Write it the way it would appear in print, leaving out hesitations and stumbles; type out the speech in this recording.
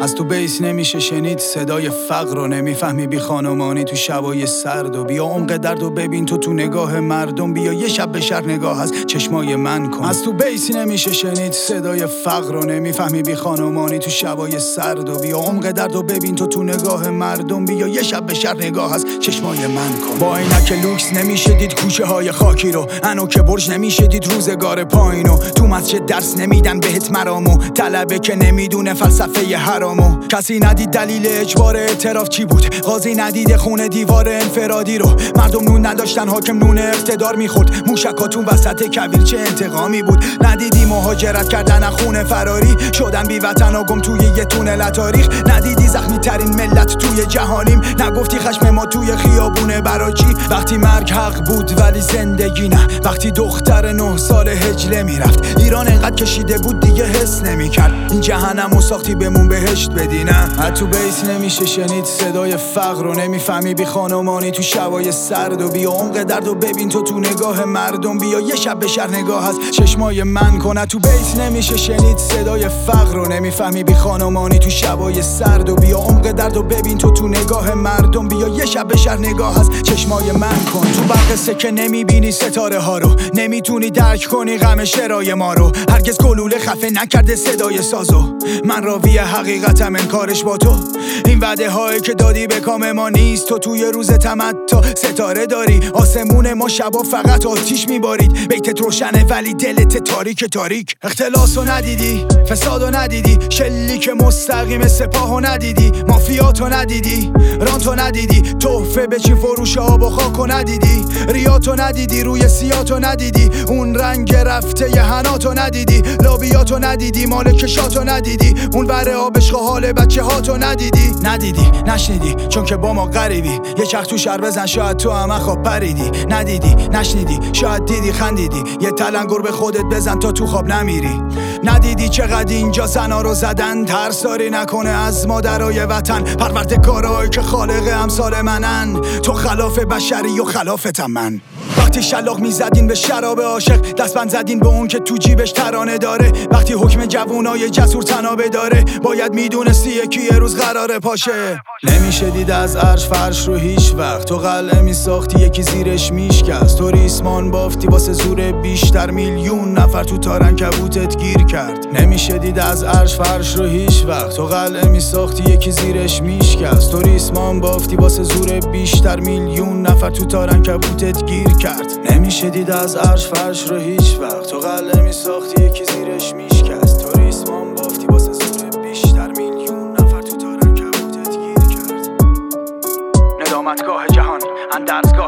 از تو بیس نمیشه شنید صدای فقر رو، نمیفهمی بی خانمانی تو شبای سرد. و بیا عمق درد و ببین تو نگاه مردم، بیا یه شب به شهر نگاه از چشمای من کن. از تو بیس نمیشه شنید صدای فقر رو، نمیفهمی بی خانمانی تو شبای سرد. و بیا عمق درد و ببین تو نگاه مردم، بیا یه شب به شهر نگاه از چشمای من کن. با عینک لوکس نمیشه دید کوچه های خاکی رو، انوک برج نمیشه دید روزگار پایینو. تو مسجد درس نمیدن بهت مرامو، طلبه که نمیدونه فلسفه حرامو. کسی ندید دلیل اجبار اعتراف چی بود، قاضی ندید خونه دیوار انفرادی رو. مردم نون نداشتن حاکم نون اقتدار میخورد، موشکاتون وسط کویر چه انتقامی بود. ندیدی مهاجرت کردن از خونه فراری، شدن بی وطن و گم توی یه تونل تاریخ. ندیدی زخمی ترین ملت توی جهانیم، نگفتی خشم ما توی خیابونه برای چی. وقتی مرگ حق بود ولی زندگی نه، وقتی دختر 9 سال هجله میرفت. ایران انقدر کشیده بود دیگه حس نمیکرد، این جهنمو ساختی بمون بهشت بدی نه. تو بیس نمیشه شنید صدای فقر رو، نمیفهمی بی خانمانی تو شبای سرد. و بیا عمق درد و ببین تو نگاه مردم، بیا یه شب به شهر نگاه از چشمای من کن. تو بیس نمیشه شنید صدای فقر رو، نمیفهمی بی خانمانی تو شبای سرد. و بیا عمق درد و ببین تو نگاه مردم، بیا یه شب به شهر نگاه از چشمای من کن. تو برق سکه نمیبینی ستاره ها رو، نمیتونی درک کنی غم شرای ما رو. هرگز گلوله خفه نکرده صدای سازو، من راوی حقیقتم انکارش با تو. این وعده هایی که دادی به کام ما نیست، تو توی روز تمتع ستاره داری. آسمون ما شبا فقط آتیش میبارید، بیتت روشنه ولی دلت تاریک تاریک. اختلاسو ندیدی، فسادو ندیدی، شلیک مستقیم سپاهو ندیدی، مافیاتو ندیدی، رانتو ندیدی، تحفه به چی فروش آب و خاکو ندیدی، ریاتو ندیدی، روی سیاتو ندیدی، اون رنگ رفته ی حناتو ندیدی، لابیاتو ندیدی، مال کشاتو ندیدی، اون ور آبشق حال بچه هاتو ندیدی. نشنیدی چون که با ما غریبی، یه چرخ تو شهر بزن شاید تو هم خواب پریدی. ندیدی نشنیدی شاید دیدی خندیدی، یه تلنگر به خودت بزن تا تو خواب نمیری. ندیدی چقدر اینجا زنا رو زدن، ترساری نکنه از مادرای وطن، پروردگارایی که خالق امثال منن. تو خلاف بشری و خلافتم من. وقتی شلاق میزدین به شراب عاشق، دستبند زدین به اون که تو جیبش ترانه داره. وقتی حکم جوونای جسور تنابه داره، باید میدونستی یکی یه روز قراره پاشه. نمیشه دید از عرش فرش رو هیچ وقت، تو قلعه میساختی یکی زیرش میشکست. تو ریسمان بافتی واسه زور بیشتر، میلیون نفر تو تارن کبوتت گیر کرد. نمیشه دید از عرش فرش رو هیچ وقت، تو قلعه میساختی یکی زیرش میشکست. تو ریسمان بافتی واسه زور بیشتر، میلیون نفر تو تارن کبوتت گیر کرد. نمیشه دید از عرش فرش رو هیچ وقت، تو قلعه میساختی یکی زیرش میشکست. تو ریسمان بافتی واسه زور بیشتر، میلیون نفر تو تارن کبوتت گیر کرد. ندامتگاه جهان اندرزگاه